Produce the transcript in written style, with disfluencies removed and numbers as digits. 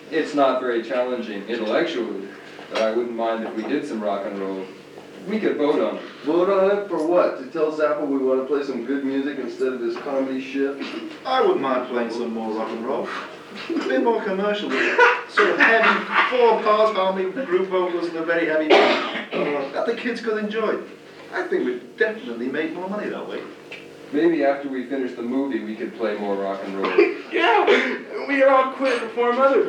It's not very challenging intellectually, but I wouldn't mind if we did some rock and roll. We could vote on it. Vote on it for what? To tell Zappa we want to play some good music instead of this comedy shit? I wouldn't mind playing some more rock and roll. A bit more commercial, sort of heavy, 4-part harmony, group vocals and a very heavy beat that the kids could enjoy. I think we'd definitely make more money that way. Maybe after we finish the movie, we could play more rock and roll. Yeah, we all quit before Mother